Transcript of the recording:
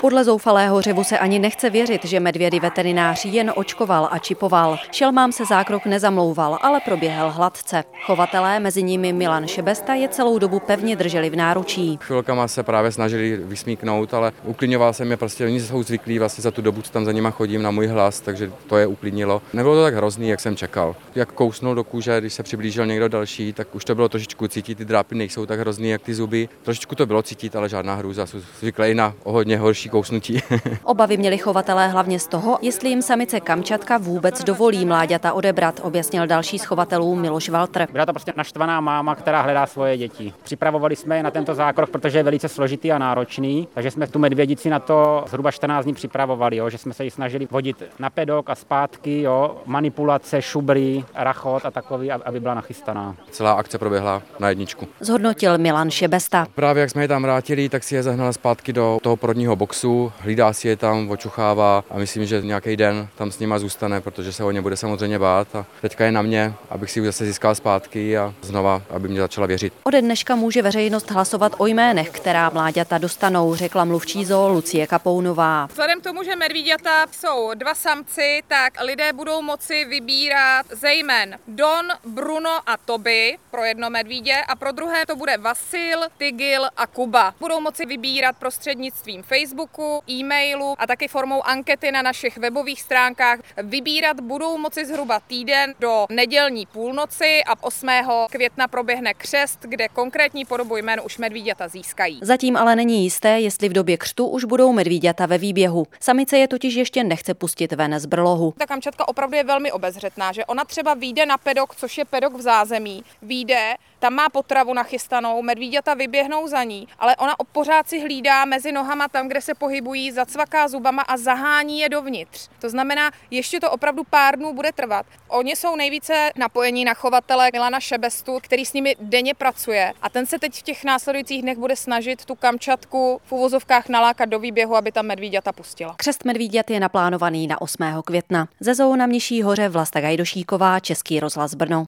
Podle zoufalého řevu se ani nechce věřit, že medvědy veterinář jen očkoval a čipoval. Šelmám se zákrok nezamlouval, ale proběhl hladce. Chovatelé, mezi nimi Milan Šebesta, je celou dobu pevně drželi v náručí. Chvilkama se právě snažili vysmíknout, ale uklidňoval jsem je, prostě oni jsou zvyklí vlastně za tu dobu, co tam za nima chodím, na můj hlas, takže to je uklidnilo. Nebylo to tak hrozný, jak jsem čekal. Jak kousnul do kůže, když se přiblížil někdo další, tak už to bylo trošičku cítit, ty drápy nejsou tak hrozný, jak ty zuby. Trošičku to bylo cítit, ale žádná hrůza, jsou zvyklí na hodně horší kousnutí. Obavy měli chovatelé hlavně z toho, jestli jim samice kamčatka vůbec dovolí mláďata odebrat, objasnil další z chovatelů Miloš Walter. Byla to prostě naštvaná máma, která hledá svoje děti. Připravovali jsme je na tento zákrok, protože je velice složitý a náročný, takže jsme tu medvědici na to zhruba 14 dní připravovali, že jsme se ji snažili vodit na pedok a zpátky, manipulace, šubry, rachot a takový, aby byla nachystaná. Celá akce proběhla na jedničku. Zhodnotil Milan Šebesta. Právě jak jsme je tam vrátili, tak si je zahnala zpátky do toho porodního boxu, hlídá si je tam, očuchává a myslím, že nějaký den tam s nima zůstane, protože se o ně bude samozřejmě bát a teďka je na mě, abych si ji zase získal zpátky a znova, aby mě začala věřit. Ode dneška může veřejnost hlasovat o jménech, která mláďata dostanou, řekla mluvčí zoo Lucie Kapounová. Vzhledem k tomu, že medvíďata jsou 2 samci, tak lidé budou moci vybírat ze jmen Don, Bruno a Toby pro jedno medvídě a pro druhé to bude Vasil, Tigil a Kuba. Budou moci vybírat prostřednictvím Facebooku, e-mailu a taky formou ankety na našich webových stránkách. Vybírat budou moci zhruba týden do nedělní půlnoci a 8. května proběhne křest, kde konkrétní podobu jmen už medvíďata získají. Zatím ale není jisté, jestli v době křtu už budou medvíďata ve výběhu. Samice je totiž ještě nechce pustit ven z brlohu. Ta kamčatka opravdu je velmi obezřetná, že ona třeba vyjde na pedok, což je pedok v zázemí, vyjde, tam má potravu nachystanou, medvíďata vyběhnou za ní, ale ona pořád si hlídá mezi nohama tam, kde se pohybují, zacvaká zubama a zahání je dovnitř. To znamená, ještě to opravdu pár dnů bude trvat. Oni jsou nejvíce napojení na chovatele Milana Šebestu, který s nimi denně pracuje a ten se teď v těch následujících dnech bude snažit tu kamčatku v uvozovkách nalákat do výběhu, aby tam medvíďata pustila. Křest medvíďat je naplánovaný na 8. května. Ze zoo na Mniší hoře Vlasta Gajdošíková, Český rozhlas Brno.